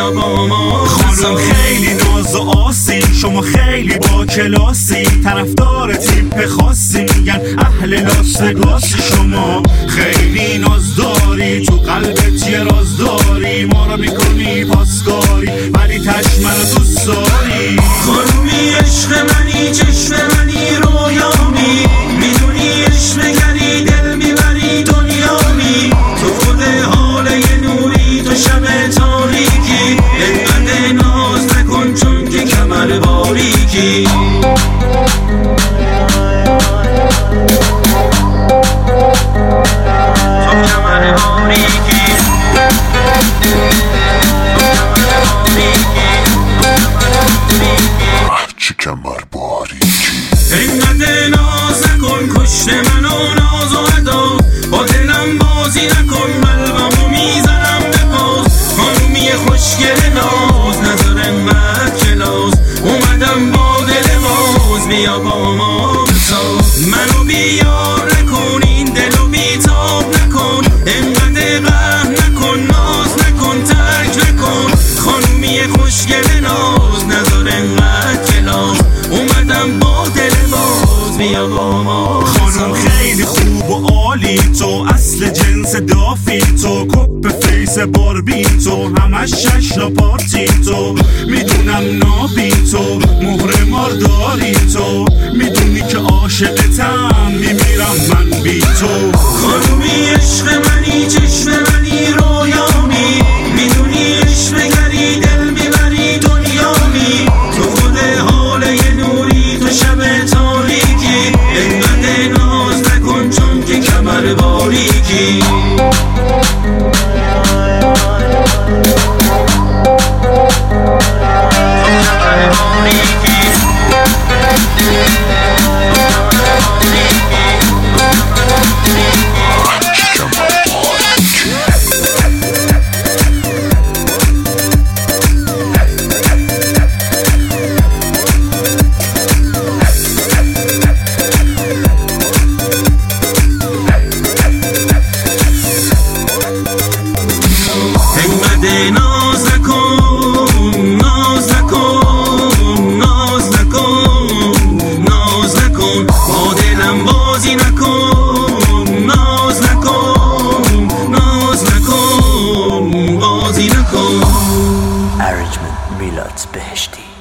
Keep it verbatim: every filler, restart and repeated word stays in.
بیا با ما. خانم خیلی ناز و آسی، شما خیلی با کلاسی، طرفدار تیپ خاصی، میگن اهل لاس وگاسی. شما خیلی ناز داری، تو قلبت یه راز داری، ما رو میکنی پاسداری ولی تش منو دوست داری. خانومی عشق منی، چشم منی، رویامی، میدونی عشق گری دل میبری دنیامی. تو خود حال یه نوری، تو شب تاریکی، اینقدر ناز نکن چون که کمر باریکی. کمر باریکی اینقدر ناز نکن، کشت منو ناز و ادا، با دلم بازی نکن، قلبمو میزنم به پاس. خانومی خوشگل ناز، نظر انقدر کلاس، اومدم با دل باز، بیا با ما بساز. منو بیار نکن، این دلو بیتاب نکن، اینقدر قهر نکن، ناز نکن، ترک نکن. خانومی خوشگل ناز، نظر انقدر کلاس، اومدم با دل باز، بیا با ما. خانم خیلی خوب و عالی، تو اصل جنس دافی، تو کپ فیس باربی، تو همش ششنا پارتی، تو میدونم نابی، تو مهر مارداری، تو میدونی که عاشقتم، میمیرم من بی تو. خانومی عشق منی، چشم منی، رویامی، میدونی عشق گری دل میبری دنیامی. تو خود حال یه نوری، تو شب تاریکی، اینقدر ناز نکن چون که کمر باریکی. ناز نکن، ناز نکن، ناز نکن، ناز نکن، با دلم بازی نکن، ناز نکن، ناز نکن، بازی نکن. ارنجمنت میلاد بهشتی.